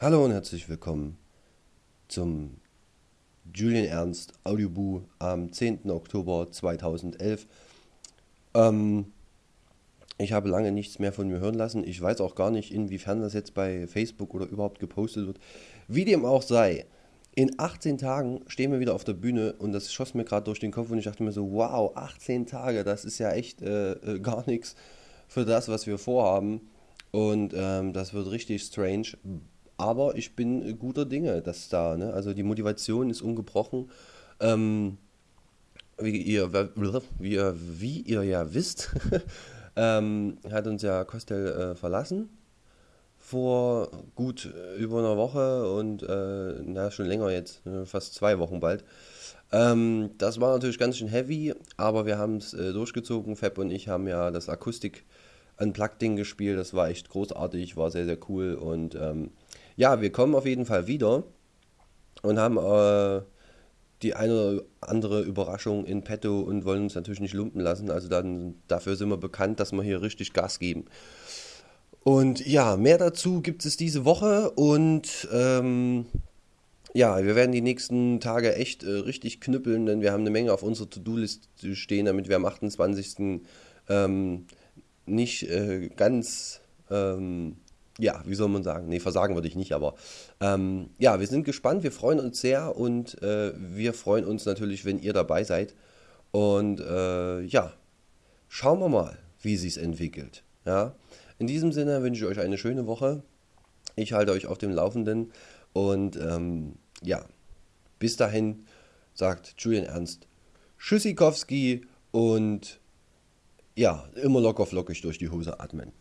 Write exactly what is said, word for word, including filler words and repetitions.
Hallo und herzlich willkommen zum Julian Ernst Audioboo am zehnten Oktober zweitausendelf. Ähm, ich habe lange nichts mehr von mir hören lassen. Ich weiß auch gar nicht, inwiefern das jetzt bei Facebook oder überhaupt gepostet wird. Wie dem auch sei, in achtzehn Tagen stehen wir wieder auf der Bühne und das schoss mir gerade durch den Kopf und ich dachte mir so, wow, achtzehn Tage, das ist ja echt äh, äh, gar nichts für das, was wir vorhaben. Und ähm, das wird richtig strange. Aber ich bin guter Dinge, dass da, ne? Also die Motivation ist ungebrochen. Ähm, wie ihr, wie ihr, wie ihr ja wisst, ähm, hat uns ja Kostel äh, verlassen vor gut äh, über einer Woche und äh, na schon länger jetzt, äh, fast zwei Wochen bald. Ähm, das war natürlich ganz schön heavy, aber wir haben es äh, durchgezogen. Fab und ich haben ja das Akustik Unplugged-Ding gespielt. Das war echt großartig, war sehr, sehr cool. Und ähm, ja, wir kommen auf jeden Fall wieder und haben äh, die eine oder andere Überraschung in petto und wollen uns natürlich nicht lumpen lassen. Also dann dafür sind wir bekannt, dass wir hier richtig Gas geben. Und ja, mehr dazu gibt es diese Woche und ähm, ja, wir werden die nächsten Tage echt äh, richtig knüppeln, denn wir haben eine Menge auf unserer To-Do-List stehen, damit wir am achtundzwanzigsten Ähm, nicht äh, ganz, ähm, ja, wie soll man sagen? Nee, versagen würde ich nicht, aber ähm, ja, wir sind gespannt, wir freuen uns sehr und äh, wir freuen uns natürlich, wenn ihr dabei seid. Und äh, ja, schauen wir mal, wie sich's entwickelt. Ja, in diesem Sinne wünsche ich euch eine schöne Woche. Ich halte euch auf dem Laufenden und ähm, ja, bis dahin sagt Julian Ernst Tschüssikowski und ja, immer locker flockig durch die Hose atmen.